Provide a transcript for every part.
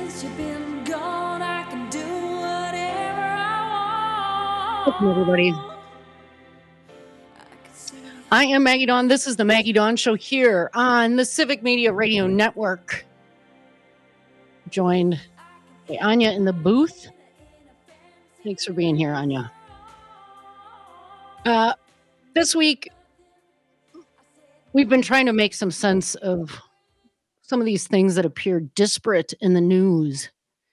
since you've been gone, I can do whatever I Welcome, everybody. want. I am Maggie Dawn. This is the Maggie Dawn Show here on the Civic Media Radio Network. Joined by Anya in the booth. Thanks for being here, Anya. This week, we've been trying to make some sense of some of these things that appear disparate in the news.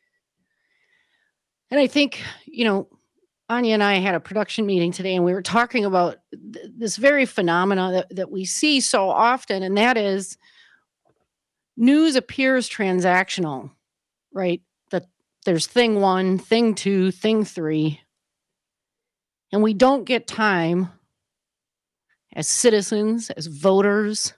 And I think, Anya and I had a production meeting today, and we were talking about this very phenomena that we see so often, and that is news appears transactional, right? That there's thing one, thing two, thing three, and we don't get time as citizens, as voters,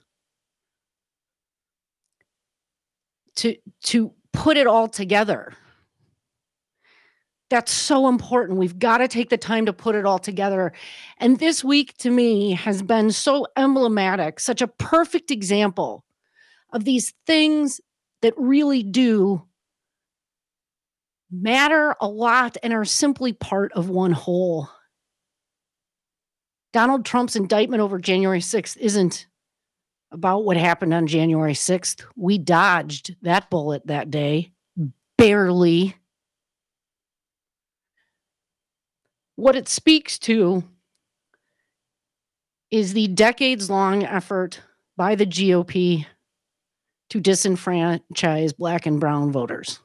to put it all together. That's so important. We've got to take the time to put it all together. And this week to me has been so emblematic, such a perfect example of these things that really do matter a lot and are simply part of one whole. Donald Trump's indictment over January 6th isn't about what happened on January 6th. We dodged that bullet that day, barely. What it speaks to is the decades-long effort by the GOP to disenfranchise Black and brown voters.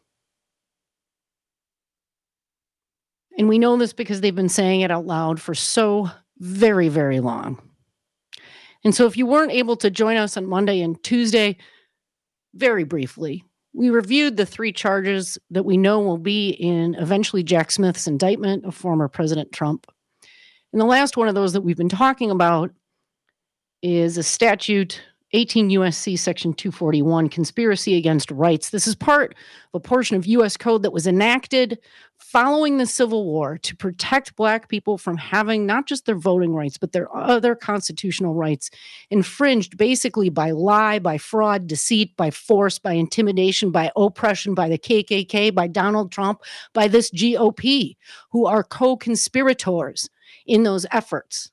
And we know this because they've been saying it out loud for so very, very long. And so if you weren't able to join us on Monday and Tuesday, very briefly, we reviewed the 3 charges that we know will be in eventually Jack Smith's indictment of former President Trump. And the last one of those that we've been talking about is a statute, 18 U.S.C. Section 241, conspiracy against rights. This is part of a portion of U.S. code that was enacted following the Civil War to protect Black people from having not just their voting rights, but their other constitutional rights infringed basically by lie, by fraud, deceit, by force, by intimidation, by oppression, by the KKK, by Donald Trump, by this GOP, who are co-conspirators in those efforts.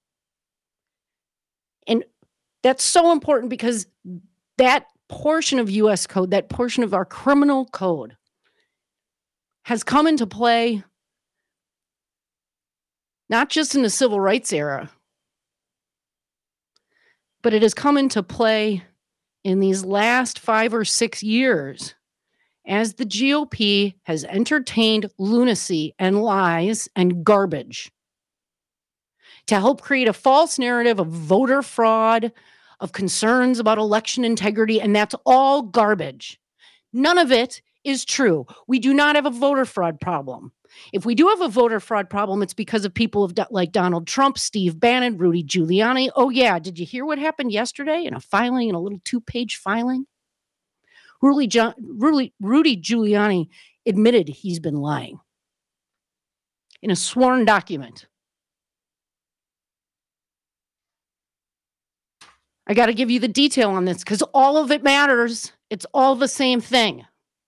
And that's so important because that portion of U.S. code, that portion of our criminal code, has come into play not just in the civil rights era, but it has come into play in these last 5 or 6 years as the GOP has entertained lunacy and lies and garbage to help create a false narrative of voter fraud, of concerns about election integrity, and that's all garbage. None of it is true. We do not have a voter fraud problem. If we do have a voter fraud problem, it's because of people like Donald Trump, Steve Bannon, Rudy Giuliani. Oh, yeah. Did you hear what happened yesterday in a filing, in a little 2-page filing? Rudy Giuliani admitted he's been lying in a sworn document. I got to give you the detail on this because all of it matters. It's all the same thing.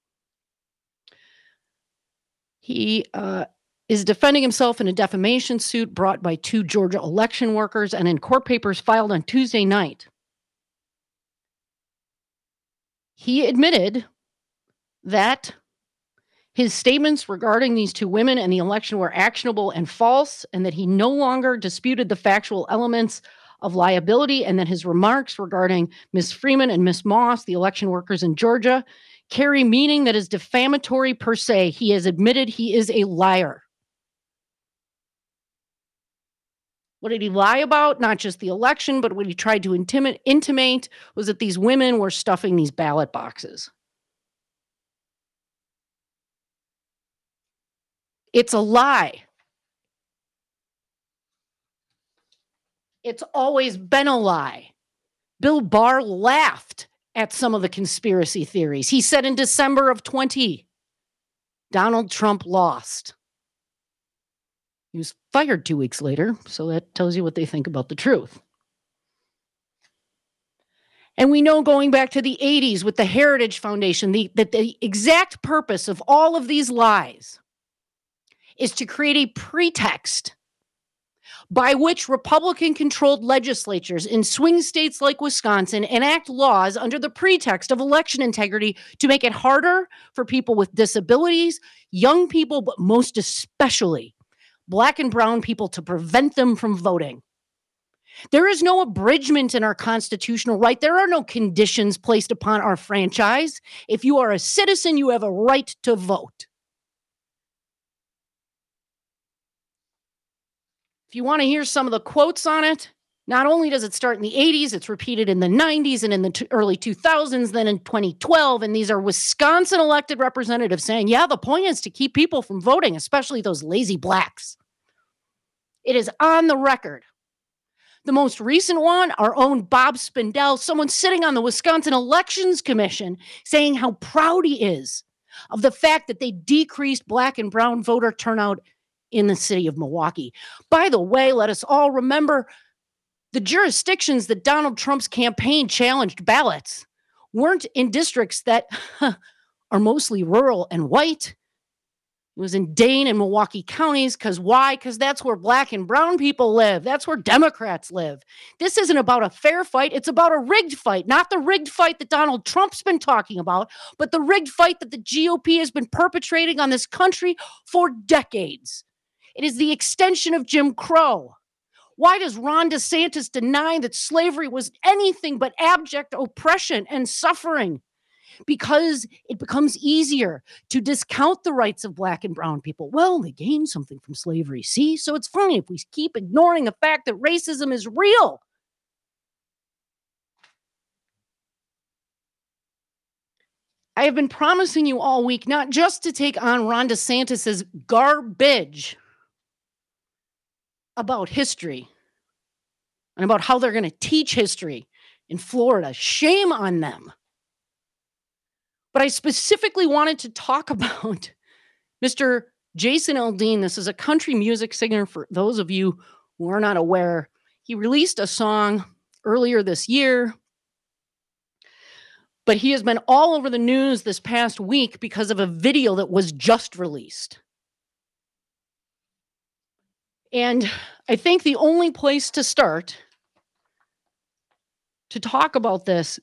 He is defending himself in a defamation suit brought by 2 Georgia election workers and in court papers filed on Tuesday night. He admitted that his statements regarding these 2 women and the election were actionable and false, and that he no longer disputed the factual elements of liability, and that his remarks regarding Ms. Freeman and Ms. Moss, the election workers in Georgia, carry meaning that is defamatory per se. He has admitted he is a liar. What did he lie about? Not just the election, but what he tried to intimate was that these women were stuffing these ballot boxes. It's a lie. It's always been a lie. Bill Barr laughed at some of the conspiracy theories. He said in December of 2020, Donald Trump lost. He was fired 2 weeks later, so that tells you what they think about the truth. And we know going back to the 80s with the Heritage Foundation, that the exact purpose of all of these lies is to create a pretext by which Republican-controlled legislatures in swing states like Wisconsin enact laws under the pretext of election integrity to make it harder for people with disabilities, young people, but most especially Black and brown people, to prevent them from voting. There is no abridgment in our constitutional right. There are no conditions placed upon our franchise. If you are a citizen, you have a right to vote. If you want to hear some of the quotes on it, not only does it start in the 80s, it's repeated in the 90s and in the early 2000s, then in 2012. And these are Wisconsin elected representatives saying, yeah, the point is to keep people from voting, especially those lazy Blacks. It is on the record. The most recent one, our own Bob Spindell, someone sitting on the Wisconsin Elections Commission, saying how proud he is of the fact that they decreased Black and brown voter turnout in the city of Milwaukee. By the way, let us all remember the jurisdictions that Donald Trump's campaign challenged ballots weren't in districts that are mostly rural and white. It was in Dane and Milwaukee counties. Because why? Because that's where Black and brown people live. That's where Democrats live. This isn't about a fair fight. It's about a rigged fight, not the rigged fight that Donald Trump's been talking about, but the rigged fight that the GOP has been perpetrating on this country for decades. It is the extension of Jim Crow. Why does Ron DeSantis deny that slavery was anything but abject oppression and suffering? Because it becomes easier to discount the rights of Black and brown people. Well, they gained something from slavery, see? So it's fine if we keep ignoring the fact that racism is real. I have been promising you all week not just to take on Ron DeSantis's garbage about history and about how they're going to teach history in Florida. Shame on them. But I specifically wanted to talk about Mr. Jason Aldean. This is a country music singer, for those of you who are not aware. He released a song earlier this year, but he has been all over the news this past week because of a video that was just released. And I think the only place to start to talk about this,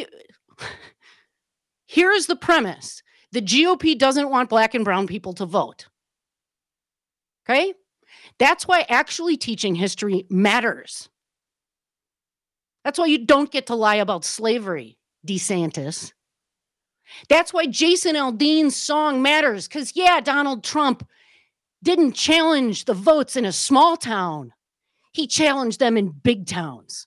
here's the premise. The GOP doesn't want Black and brown people to vote. Okay? That's why actually teaching history matters. That's why you don't get to lie about slavery, DeSantis. That's why Jason Aldean's song matters. Because, yeah, Donald Trump didn't challenge the votes in a small town. He challenged them in big towns.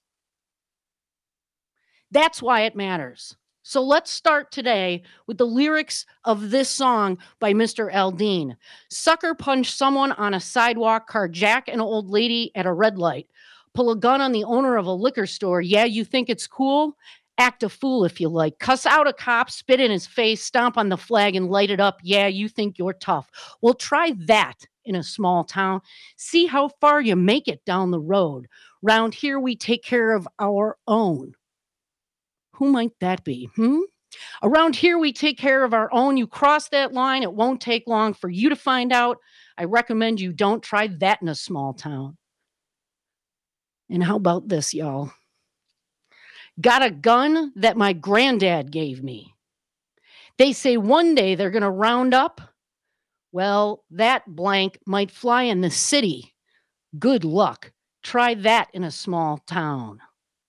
That's why it matters. So let's start today with the lyrics of this song by Mr. Aldean. Sucker punch someone on a sidewalk, carjack an old lady at a red light, pull a gun on the owner of a liquor store. Yeah, you think it's cool? Act a fool if you like. Cuss out a cop, spit in his face, stomp on the flag and light it up. Yeah, you think you're tough. Well, try that in a small town. See how far you make it down the road. Round here, we take care of our own. Who might that be? Around here, we take care of our own. You cross that line, it won't take long for you to find out. I recommend you don't try that in a small town. And how about this, y'all? Got a gun that my granddad gave me. They say one day they're going to round up. Well, that blank might fly in the city. Good luck. Try that in a small town.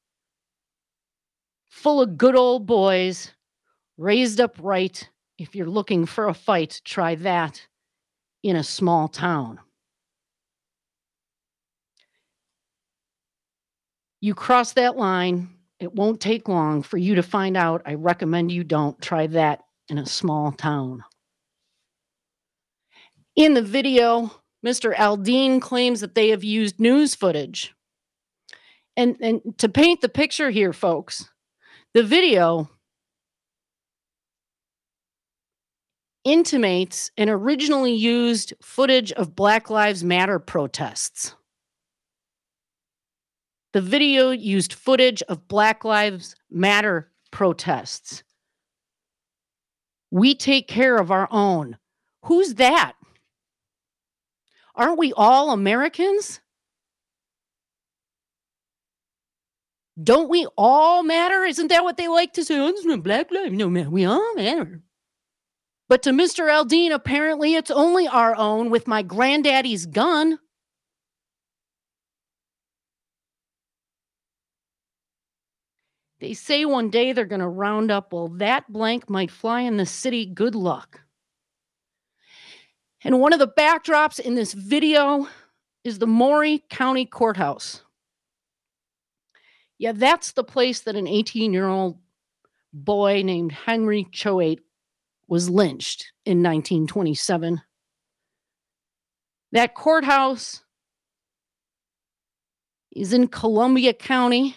Full of good old boys, raised up right. If you're looking for a fight, try that in a small town. You cross that line, it won't take long for you to find out. I recommend you don't try that in a small town. In the video, Mr. Aldean claims that they have used news footage. And to paint the picture here, folks, the video intimates an originally used footage of Black Lives Matter protests. The video used footage of Black Lives Matter protests. We take care of our own. Who's that? Aren't we all Americans? Don't we all matter? Isn't that what they like to say? Oh, this is not Black lives. No, man, we all matter. But to Mr. Aldean, apparently it's only our own with my granddaddy's gun. They say one day they're going to round up, well, that blank might fly in the city. Good luck. And one of the backdrops in this video is the Maury County Courthouse. Yeah, that's the place that an 18-year-old boy named Henry Choate was lynched in 1927. That courthouse is in Columbia County.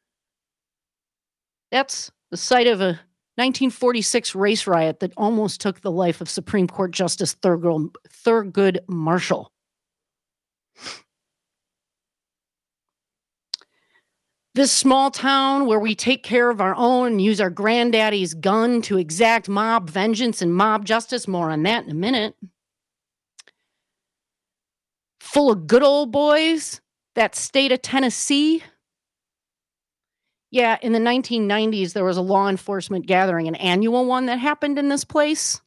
That's the site of a 1946 race riot that almost took the life of Supreme Court Justice Thurgood Marshall. This small town where we take care of our own and use our granddaddy's gun to exact mob vengeance and mob justice. More on that in a minute. Full of good old boys, that state of Tennessee. Yeah, in the 1990s, there was a law enforcement gathering, an annual one that happened in this place.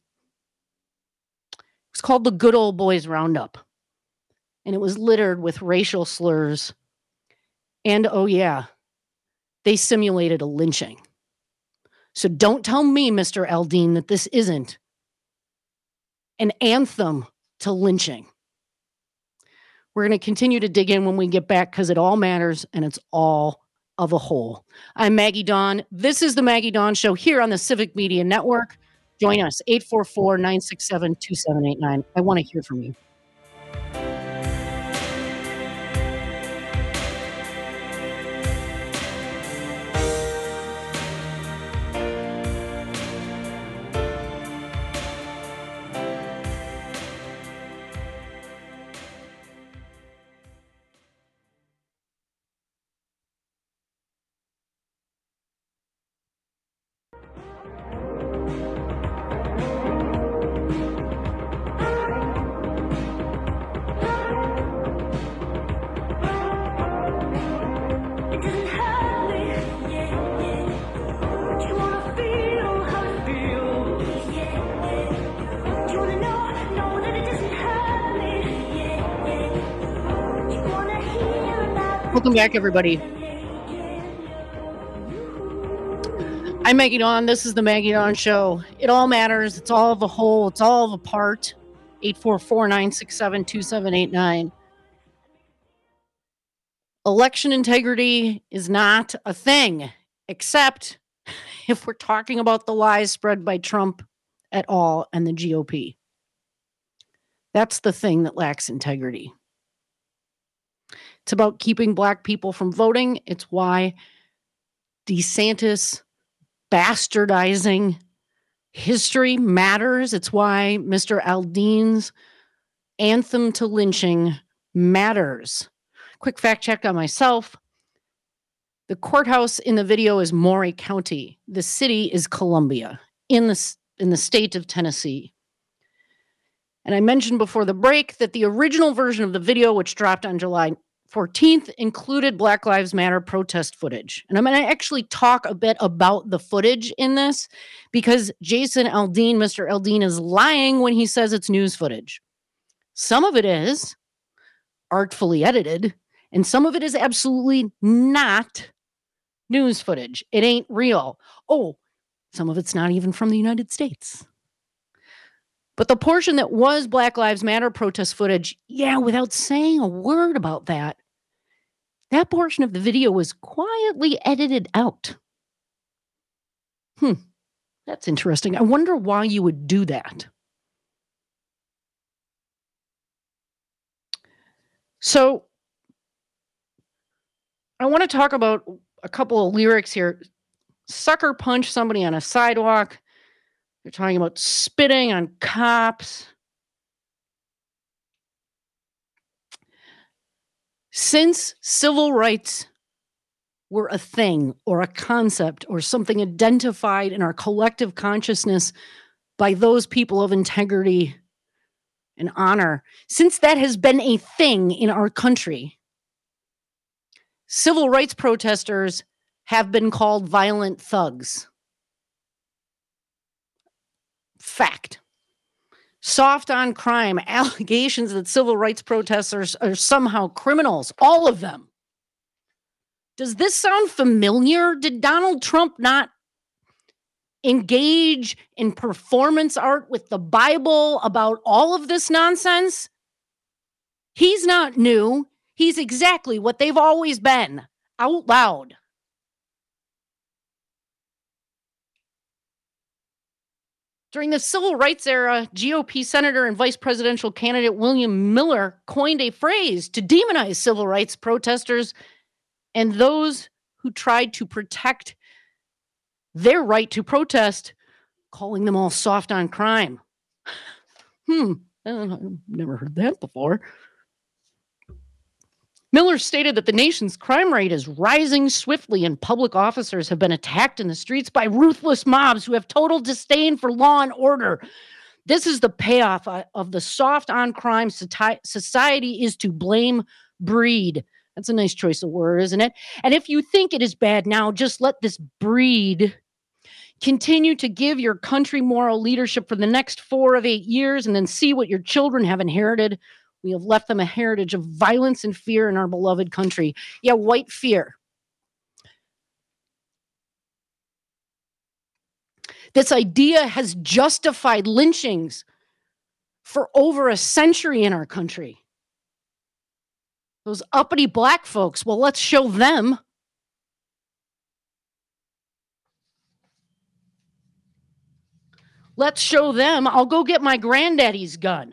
It's called the Good Old Boys Roundup. And it was littered with racial slurs. And oh yeah, they simulated a lynching. So don't tell me, Mr. Aldean, that this isn't an anthem to lynching. We're going to continue to dig in when we get back because it all matters and it's all of a whole. I'm Maggie Dawn. This is the Maggie Dawn Show here on the Civic Media Network. Join us, 844-967-2789. I want to hear from you. Welcome back, everybody. I'm Maggie Dawn. This is the Maggie Dawn Show. It all matters. It's all of a whole. It's all of a part. 844-967-2789. Election integrity is not a thing, except if we're talking about the lies spread by Trump at all and the GOP. That's the thing that lacks integrity. It's about keeping Black people from voting. It's why DeSantis bastardizing history matters. It's why Mr. Aldean's anthem to lynching matters. Quick fact check on myself. The courthouse in the video is Maury County. The city is Columbia in the state of Tennessee. And I mentioned before the break that the original version of the video, which dropped on July 14th, included Black Lives Matter protest footage. And I'm going to actually talk a bit about the footage in this because Jason Aldean, Mr. Aldean, is lying when he says it's news footage. Some of it is artfully edited, and some of it is absolutely not news footage. It ain't real. Oh, some of it's not even from the United States. But the portion that was Black Lives Matter protest footage, yeah, without saying a word about that, that portion of the video was quietly edited out. That's interesting. I wonder why you would do that. So I want to talk about a couple of lyrics here. Sucker punch somebody on a sidewalk. They're talking about spitting on cops. Since civil rights were a thing or a concept or something identified in our collective consciousness by those people of integrity and honor, since that has been a thing in our country, civil rights protesters have been called violent thugs. Fact. Soft on crime, allegations that civil rights protesters are somehow criminals, all of them. Does this sound familiar? Did Donald Trump not engage in performance art with the Bible about all of this nonsense? He's not new. He's exactly what they've always been, out loud. During the civil rights era, GOP Senator and Vice Presidential candidate William Miller coined a phrase to demonize civil rights protesters and those who tried to protect their right to protest, calling them all soft on crime. I've never heard that before. Miller stated that the nation's crime rate is rising swiftly and public officers have been attacked in the streets by ruthless mobs who have total disdain for law and order. This is the payoff of the soft on crime society is to blame breed. That's a nice choice of word, isn't it? And if you think it is bad now, just let this breed continue to give your country moral leadership for the next 4 of 8 years and then see what your children have inherited. We have left them a heritage of violence and fear in our beloved country. Yeah, white fear. This idea has justified lynchings for over a century in our country. Those uppity black folks, well, let's show them. Let's show them. I'll go get my granddaddy's gun.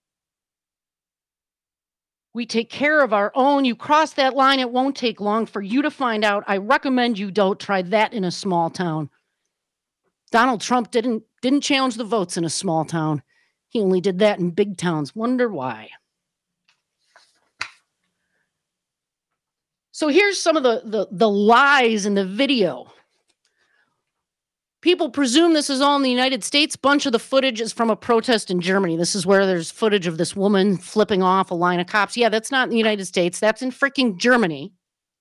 We take care of our own. You cross that line, it won't take long for you to find out. I recommend you don't try that in a small town. Donald Trump didn't challenge the votes in a small town. He only did that in big towns. Wonder why. So here's some of the lies in the video. People presume this is all in the United States. Bunch of the footage is from a protest in Germany. This is where there's footage of this woman flipping off a line of cops. Yeah, that's not in the United States. That's in freaking Germany.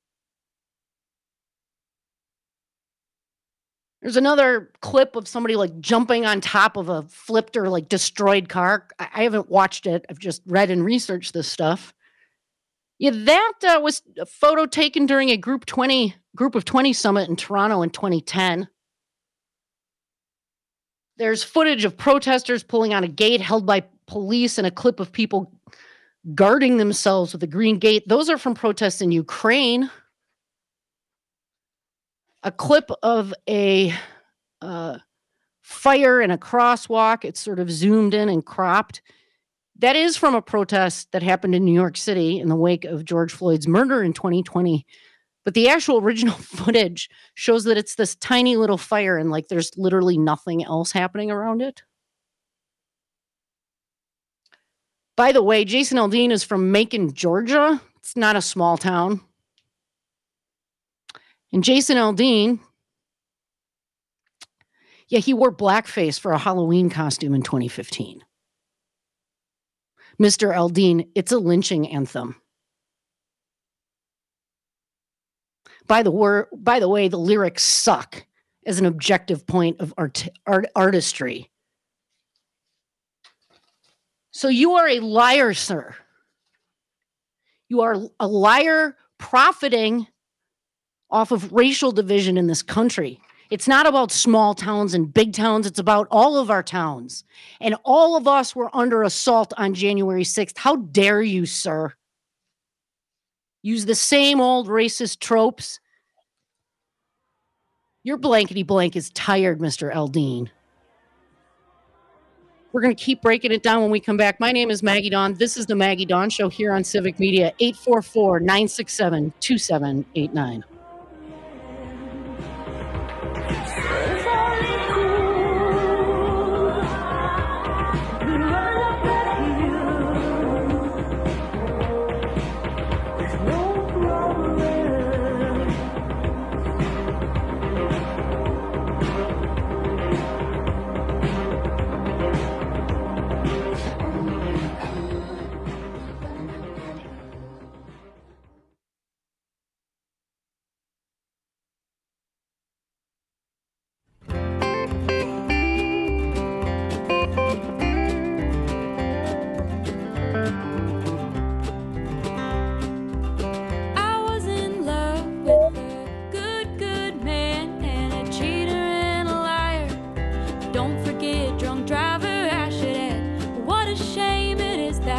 There's another clip of somebody like jumping on top of a flipped or like destroyed car. I haven't watched it. I've just read and researched this stuff. Yeah, that was a photo taken during a Group of 20 summit in Toronto in 2010. There's footage of protesters pulling on a gate held by police and a clip of people guarding themselves with a green gate. Those are from protests in Ukraine. A clip of a fire in a crosswalk. It's sort of zoomed in and cropped. That is from a protest that happened in New York City in the wake of George Floyd's murder in 2020. But the actual original footage shows that it's this tiny little fire and like there's literally nothing else happening around it. By the way, Jason Aldean is from Macon, Georgia. It's not a small town. And Jason Aldean, yeah, he wore blackface for a Halloween costume in 2015. Mr. Aldean, it's a lynching anthem. By the way, the lyrics suck as an objective point of artistry. So you are a liar, sir. You are a liar profiting off of racial division in this country. It's not about small towns and big towns. It's about all of our towns. And all of us were under assault on January 6th. How dare you, sir? Use the same old racist tropes. Your blankety blank is tired, Mr. Aldean. We're going to keep breaking it down when we come back. My name is Maggie Dawn. This is the Maggie Dawn Show here on Civic Media, 844-967-2789.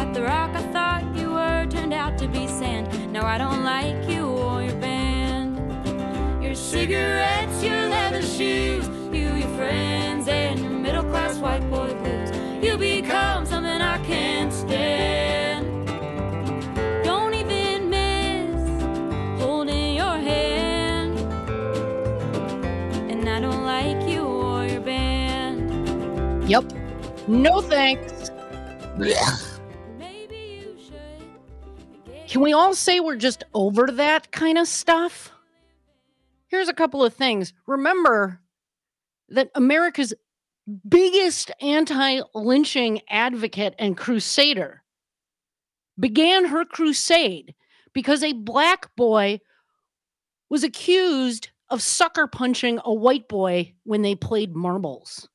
At the rock I thought you were turned out to be sand. Now I don't like you or your band. Your cigarettes, your leather shoes, you, your friends, and your middle class white boy blues. You become something I can't stand. Don't even miss holding your hand. And I don't like you or your band. Yep. No thanks. Maybe you should. Can we all say we're just over that kind of stuff? Here's a couple of things. Remember that America's biggest anti-lynching advocate and crusader began her crusade because a black boy was accused of sucker punching a white boy when they played marbles.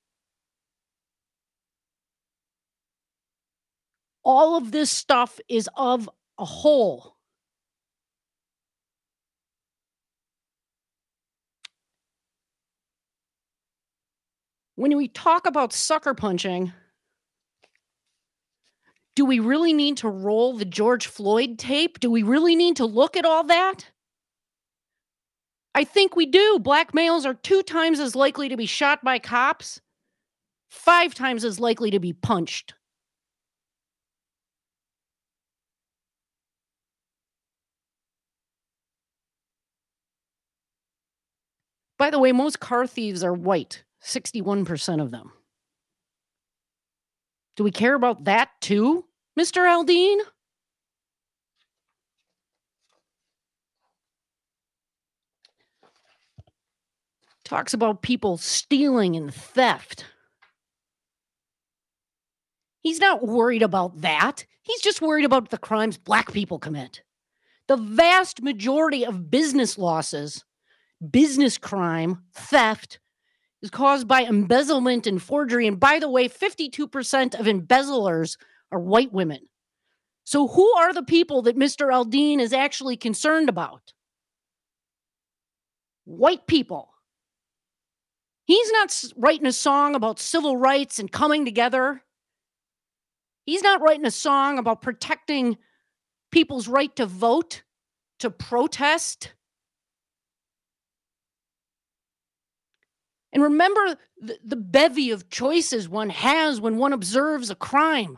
All of this stuff is of a whole. When we talk about sucker punching, do we really need to roll the George Floyd tape? Do we really need to look at all that? I think we do. Black males are 2 times as likely to be shot by cops, 5 times as likely to be punched. By the way, most car thieves are white, 61% of them. Do we care about that too, Mr. Aldean? Talks about people stealing and theft. He's not worried about that. He's just worried about the crimes black people commit. The vast majority of business losses, business crime, theft, is caused by embezzlement and forgery. And by the way, 52% of embezzlers are white women. So who are the people that Mr. Aldean is actually concerned about? White people. He's not writing a song about civil rights and coming together. He's not writing a song about protecting people's right to vote, to protest. And remember the bevy of choices one has when one observes a crime.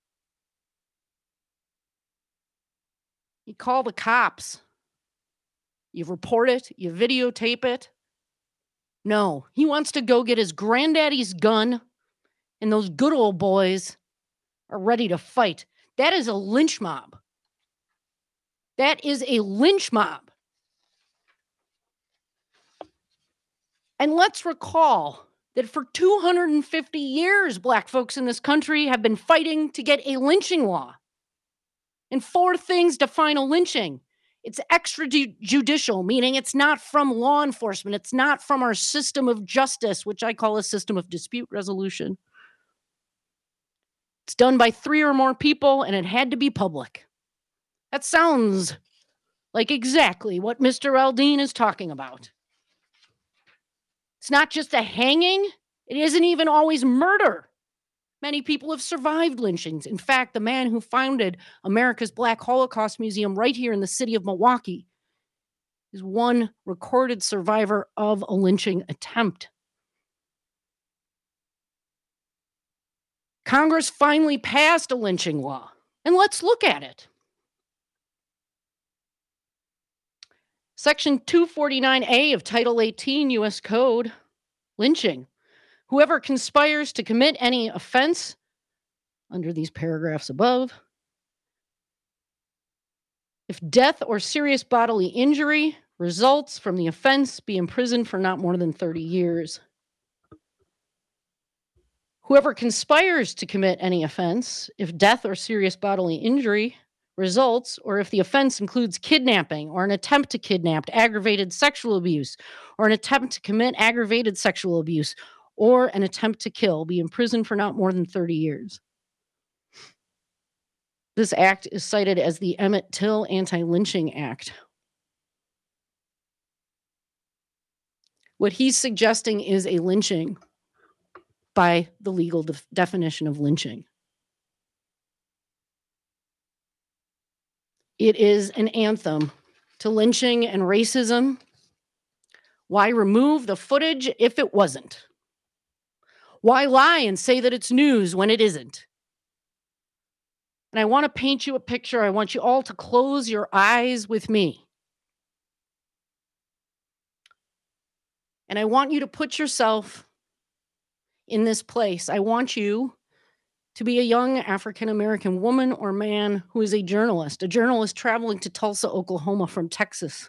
You call the cops. You report it. You videotape it. No, he wants to go get his granddaddy's gun, and those good old boys are ready to fight. That is a lynch mob. That is a lynch mob. And let's recall that for 250 years, black folks in this country have been fighting to get a lynching law. And 4 things define a lynching. It's extrajudicial, meaning it's not from law enforcement. It's not from our system of justice, which I call a system of dispute resolution. It's done by 3 or more people, and it had to be public. That sounds like exactly what Mr. Aldean is talking about. It's not just a hanging. It isn't even always murder. Many people have survived lynchings. In fact, the man who founded America's Black Holocaust Museum right here in the city of Milwaukee is one recorded survivor of a lynching attempt. Congress finally passed a lynching law, and let's look at it. Section 249A of Title 18 U.S. Code, lynching. Whoever conspires to commit any offense under these paragraphs above, if death or serious bodily injury results from the offense, be imprisoned for not more than 30 years. Whoever conspires to commit any offense, if death or serious bodily injury results, or if the offense includes kidnapping or an attempt to kidnap, aggravated sexual abuse, or an attempt to commit aggravated sexual abuse, or an attempt to kill, be imprisoned for not more than 30 years. This act is cited as the Emmett Till Anti-Lynching Act. What he's suggesting is a lynching by the legal definition of lynching. It is an anthem to lynching and racism. Why remove the footage if it wasn't? Why lie and say that it's news when it isn't? And I want to paint you a picture. I want you all to close your eyes with me. And I want you to put yourself in this place. I want you to be a young African American woman or man who is a journalist traveling to Tulsa, Oklahoma from Texas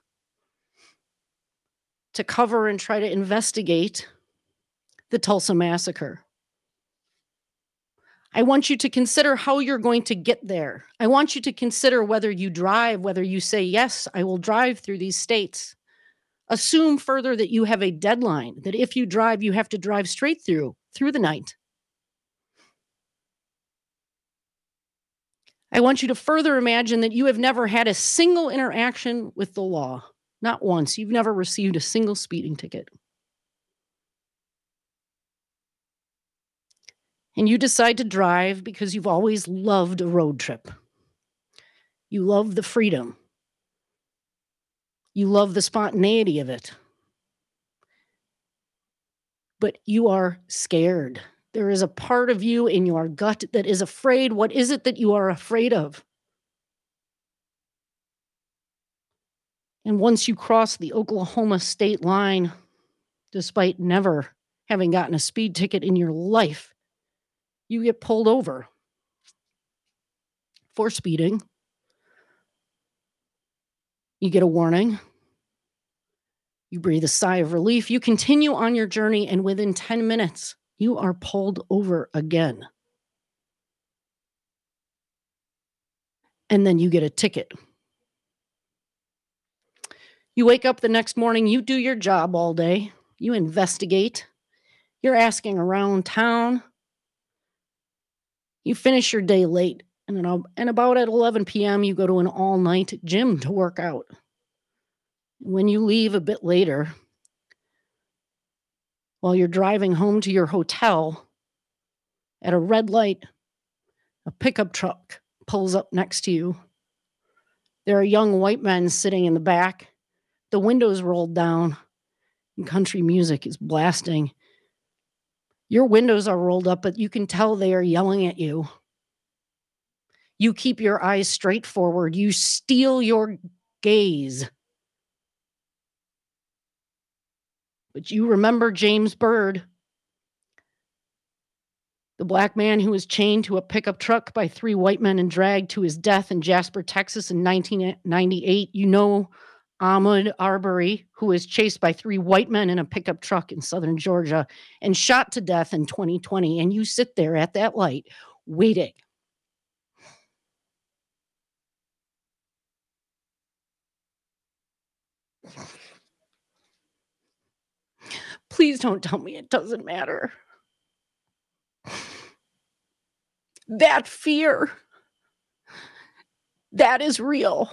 to cover and try to investigate the Tulsa massacre. I want you to consider how you're going to get there. I want you to consider whether you drive, whether you say, yes, I will drive through these states. Assume further that you have a deadline, that if you drive, you have to drive straight through the night. I want you to further imagine that you have never had a single interaction with the law. Not once. You've never received a single speeding ticket. And you decide to drive because you've always loved a road trip. You love the freedom. You love the spontaneity of it. But you are scared. There is a part of you in your gut that is afraid. What is it that you are afraid of? And once you cross the Oklahoma state line, despite never having gotten a speed ticket in your life, you get pulled over for speeding. You get a warning. You breathe a sigh of relief. You continue on your journey, and within 10 minutes, you are pulled over again. And then you get a ticket. You wake up the next morning, you do your job all day. You investigate. You're asking around town. You finish your day late. And about at 11 p.m., you go to an all-night gym to work out. When you leave a bit later, while you're driving home to your hotel, at a red light, a pickup truck pulls up next to you. There are young white men sitting in the back, the windows rolled down, and country music is blasting. Your windows are rolled up, but you can tell they are yelling at you. You keep your eyes straight forward. You steal your gaze. But you remember James Byrd, the black man who was chained to a pickup truck by 3 white men and dragged to his death in Jasper, Texas in 1998. You know Ahmaud Arbery, who was chased by 3 white men in a pickup truck in southern Georgia and shot to death in 2020. And you sit there at that light waiting. Please don't tell me it doesn't matter. That fear, that is real.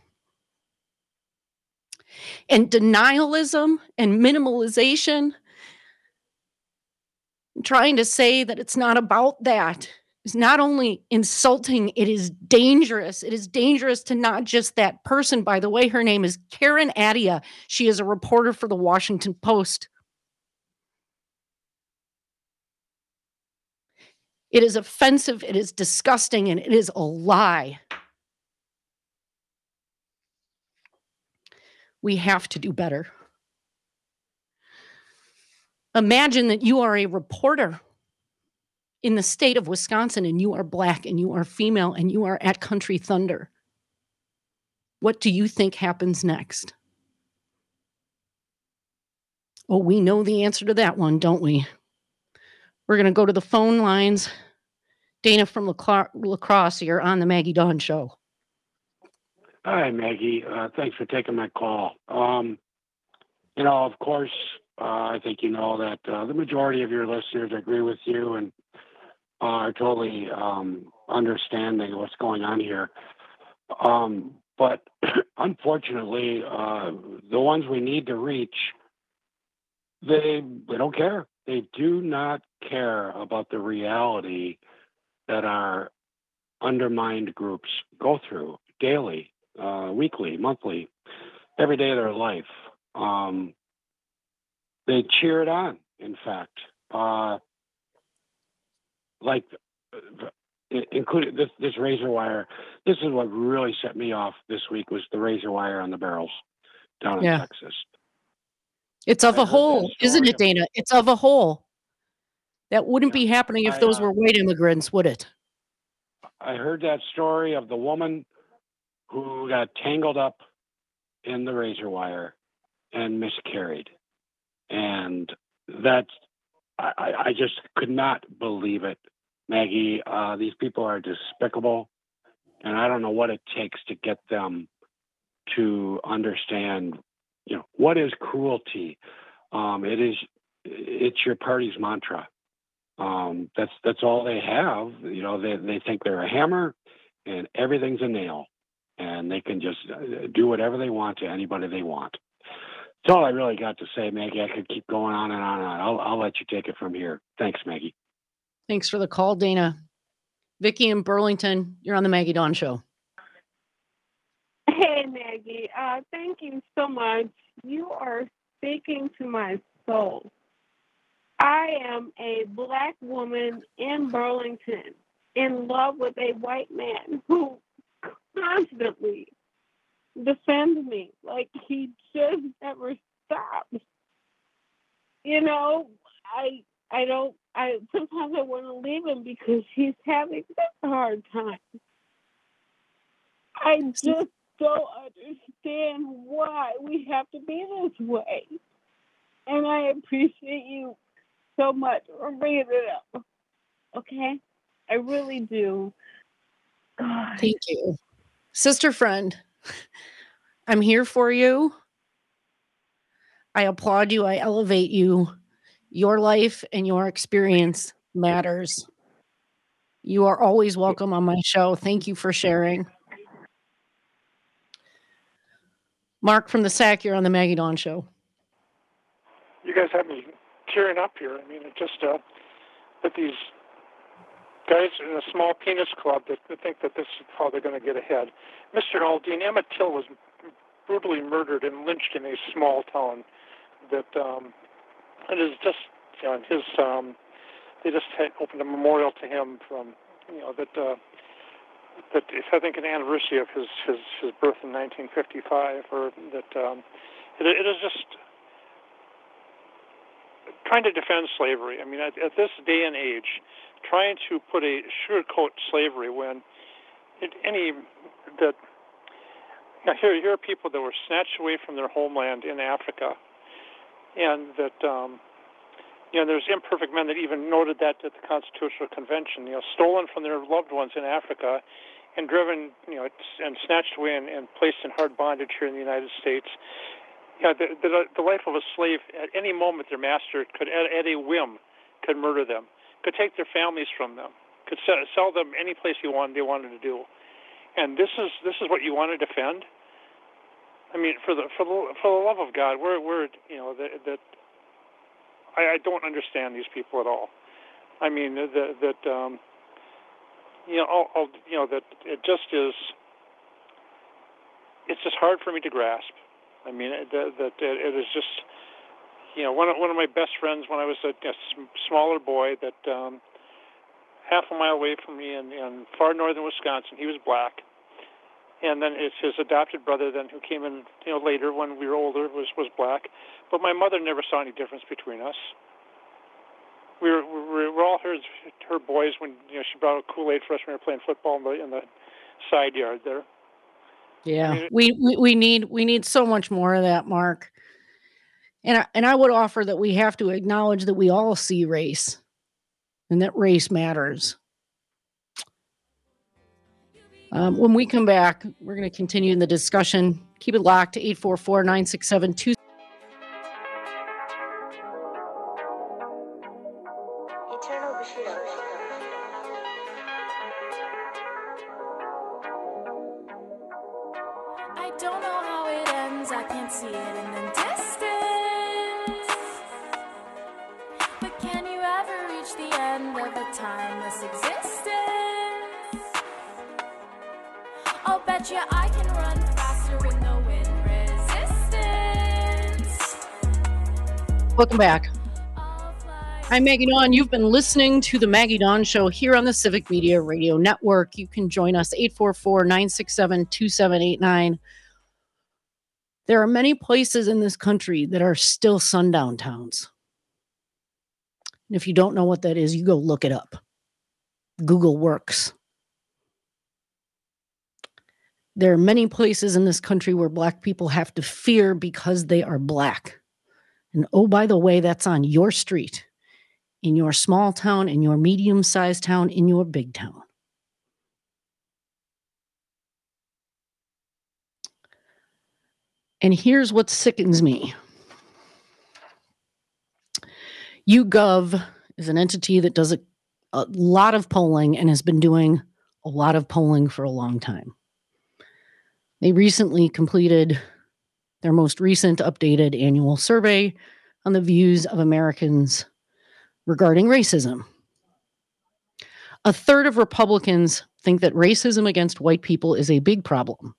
And denialism and minimalization, trying to say that it's not about that, is not only insulting, it is dangerous. It is dangerous to not just that person. By the way, her name is Karen Attia. She is a reporter for the Washington Post. It is offensive, it is disgusting, and it is a lie. We have to do better. Imagine that you are a reporter in the state of Wisconsin and you are Black and you are female and you are at Country Thunder. What do you think happens next? Oh, we know the answer to that one, don't we? We're going to go to the phone lines. Dana from La Crosse, you're on the Maggie Dawn Show. Hi, Maggie. Thanks for taking my call. Of course, I think you know that the majority of your listeners agree with you and are totally understanding of what's going on here. But unfortunately, the ones we need to reach, they don't care. They do not care about the reality that our undermined groups go through daily. weekly, monthly, every day of their life. They cheer it on. In fact, like including this razor wire. This is what really set me off this week was the razor wire on the barrels down in Yeah. Texas. It's of I a heard that whole, isn't story. it, Dana? It's of a whole. That wouldn't Yeah. be happening if I those were white immigrants, would it? I heard that story of the woman who got tangled up in the razor wire and miscarried. And that's, I just could not believe it, Maggie. These people are despicable. And I don't know what it takes to get them to understand, what is cruelty. It's your party's mantra. That's all they have. They think they're a hammer and everything's a nail, and they can just do whatever they want to anybody they want. That's all I really got to say, Maggie. I could keep going on and on and on. I'll let you take it from here. Thanks, Maggie. Thanks for the call, Dana. Vicki in Burlington, you're on the Maggie Dawn Show. Hey, Maggie. Thank you so much. You are speaking to my soul. I am a Black woman in Burlington in love with a white man who constantly defends me. Like, he just never stops. Sometimes I want to leave him because he's having such a hard time. I just don't understand why we have to be this way. And I appreciate you so much for bringing it up. Okay? I really do. God. Thank you. Sister friend, I'm here for you. I applaud you. I elevate you. Your life and your experience matters. You are always welcome on my show. Thank you for sharing. Mark from the SAC, you're on the Maggie Dawn Show. You guys have me tearing up here. I mean, it just that these guys in a small penis club that think that this is how they're going to get ahead. Mr. Aldean, Emmett Till was brutally murdered and lynched in a small town. That it is just his. They just had opened a memorial to him from that is, I think, an anniversary of his birth in 1955, or that it is just trying to defend slavery. I mean, at this day and age, trying to sugarcoat slavery when here are people that were snatched away from their homeland in Africa, and that there's imperfect men that even noted that at the Constitutional Convention, stolen from their loved ones in Africa and driven, and snatched away and placed in hard bondage here in the United States. The life of a slave, at any moment their master could, at a whim, could murder them, could take their families from them, could sell them any place they wanted to do. And this is what you want to defend? I mean, for the love of God, I don't understand these people at all. I mean that it just is. It's just hard for me to grasp. I mean that it is just one of my best friends when I was a smaller boy, that half a mile away from me in far northern Wisconsin, he was black. And then it's his adopted brother then who came in, later when we were older, was black. But my mother never saw any difference between us. We were all her boys when she brought out Kool-Aid for us when we were playing football in the side yard there. Yeah, I mean, we need so much more of that, Mark. And I would offer that we have to acknowledge that we all see race, and that race matters. When we come back, we're going to continue in the discussion. Keep it locked to 844-967-2. I don't know how it ends, I can't see it in the distance. But can you ever reach the end of a timeless existence? I'll bet you I can run faster with no wind resistance. Welcome back. I'm Maggie Dawn. You've been listening to The Maggie Dawn Show here on the Civic Media Radio Network. You can join us 844-967-2789. There are many places in this country that are still sundown towns. And if you don't know what that is, you go look it up. Google works. There are many places in this country where Black people have to fear because they are Black. And oh, by the way, that's on your street, in your small town, in your medium-sized town, in your big town. And here's what sickens me. YouGov is an entity that does a lot of polling and has been doing a lot of polling for a long time. They recently completed their most recent updated annual survey on the views of Americans regarding racism. A third of Republicans think that racism against white people is a big problem.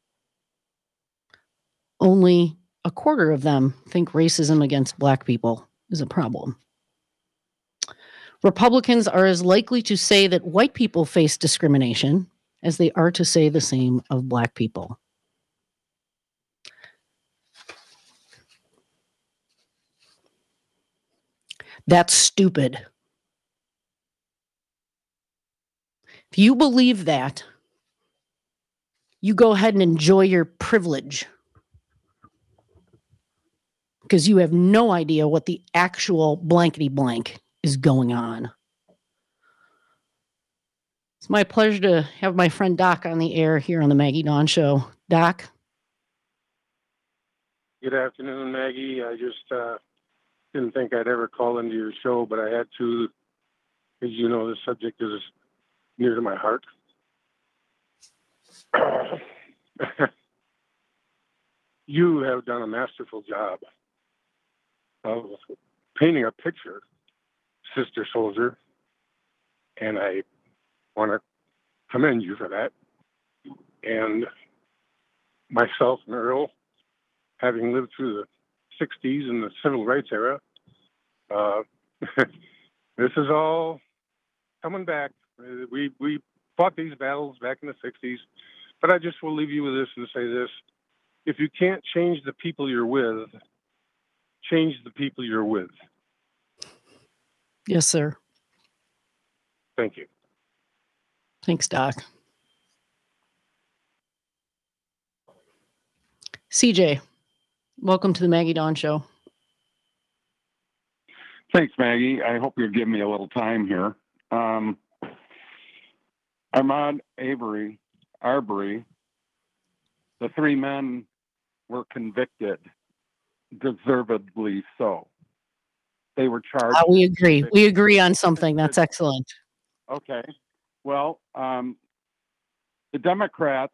Only a quarter of them think racism against Black people is a problem. Republicans are as likely to say that white people face discrimination as they are to say the same of Black people. That's stupid. If you believe that, you go ahead and enjoy your privilege, because you have no idea what the actual blankety blank is going on. It's my pleasure to have my friend Doc on the air here on the Maggie Dawn Show. Doc? Good afternoon, Maggie. I just didn't think I'd ever call into your show, but I had to, because you know the subject is near to my heart. You have done a masterful job of painting a picture, Sister Soldier, and I want to commend you for that. And myself and Earl, having lived through the 60s and the civil rights era, this is all coming back. We fought these battles back in the 60s, but I just will leave you with this and say this. If you can't change the people you're with, change the people you're with. Yes, sir. Thank you. Thanks, Doc. CJ, welcome to the Maggie Dawn Show. Thanks, Maggie. I hope you'll give me a little time here. Ahmaud Arbery, the three men were convicted, deservedly so. They were charged. We agree. We agree on something. That's excellent. Okay. Well, the Democrats,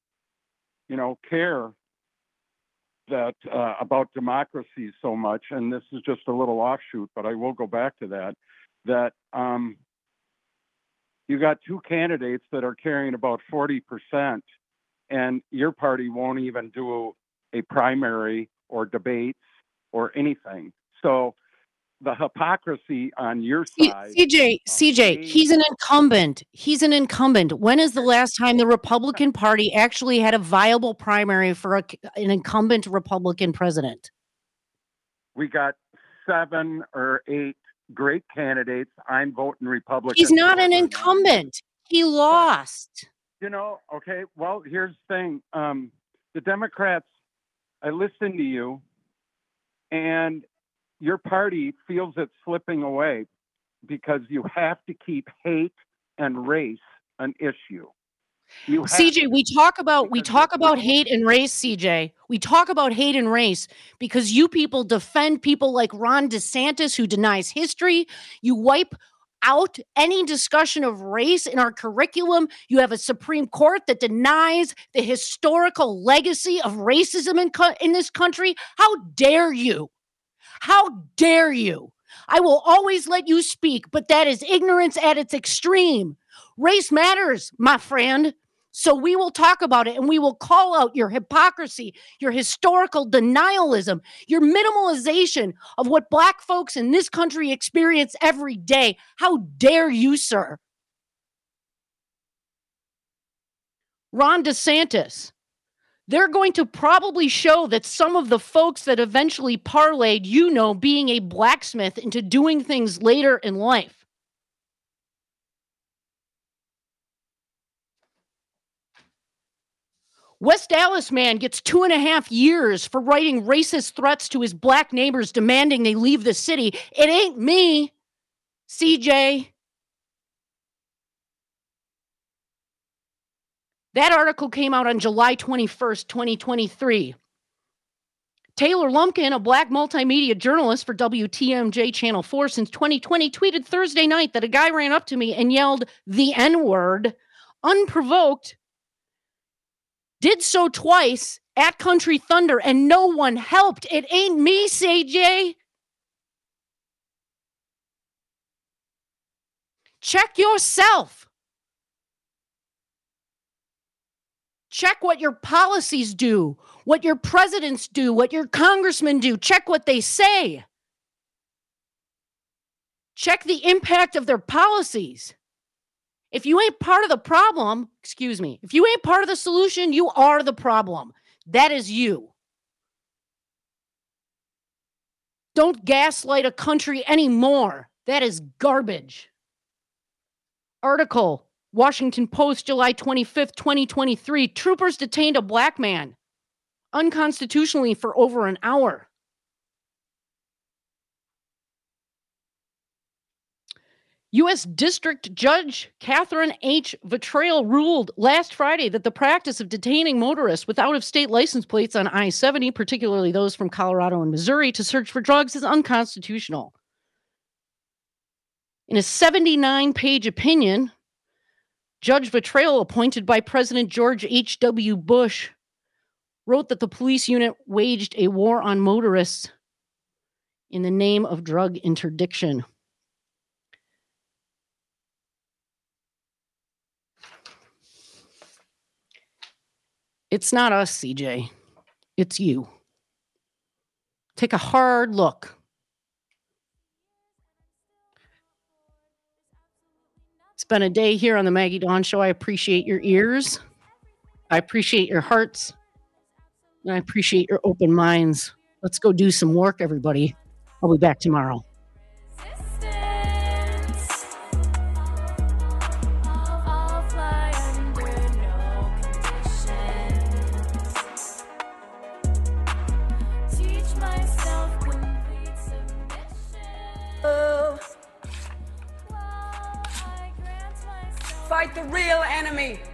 care that about democracy so much, and this is just a little offshoot, but I will go back to that you got two candidates that are carrying about 40%, and your party won't even do a primary or debates or anything. So the hypocrisy on your side. CJ, he's an incumbent. When is the last time the Republican Party actually had a viable primary for an incumbent Republican president? We got 7 or 8 great candidates. I'm voting Republican. He's not an incumbent. He lost. Okay, well, here's the thing. The Democrats, I listen to you, and your party feels it's slipping away because you have to keep hate and race an issue. CJ, we talk about hate and race, CJ. We talk about hate and race because you people defend people like Ron DeSantis, who denies history. You wipe out any discussion of race in our curriculum. You have a Supreme Court that denies the historical legacy of racism in this country. How dare you? How dare you? I will always let you speak, but that is ignorance at its extreme. Race matters, my friend. So we will talk about it and we will call out your hypocrisy, your historical denialism, your minimalization of what Black folks in this country experience every day. How dare you, sir? Ron DeSantis, they're going to probably show that some of the folks that eventually parlayed, being a blacksmith into doing things later in life. West Dallas man gets 2.5 years for writing racist threats to his Black neighbors demanding they leave the city. It ain't me, CJ. That article came out on July 21st, 2023. Taylor Lumpkin, a Black multimedia journalist for WTMJ Channel 4 since 2020, tweeted Thursday night that a guy ran up to me and yelled the N-word unprovoked, did so twice at Country Thunder, and no one helped. It ain't me, CJ. Check yourself. Check what your policies do, what your presidents do, what your congressmen do. Check what they say. Check the impact of their policies. If you ain't part of the problem, if you ain't part of the solution, you are the problem. That is you. Don't gaslight a country anymore. That is garbage. Article, Washington Post, July 25th, 2023. Troopers detained a Black man unconstitutionally for over an hour. U.S. District Judge Catherine H. Vitrail ruled last Friday that the practice of detaining motorists with out-of-state license plates on I-70, particularly those from Colorado and Missouri, to search for drugs is unconstitutional. In a 79-page opinion, Judge Vitrail, appointed by President George H.W. Bush, wrote that the police unit waged a war on motorists in the name of drug interdiction. It's not us, CJ. It's you. Take a hard look. It's been a day here on the Maggie Dawn Show. I appreciate your ears. I appreciate your hearts. And I appreciate your open minds. Let's go do some work, everybody. I'll be back tomorrow. Fight the real enemy.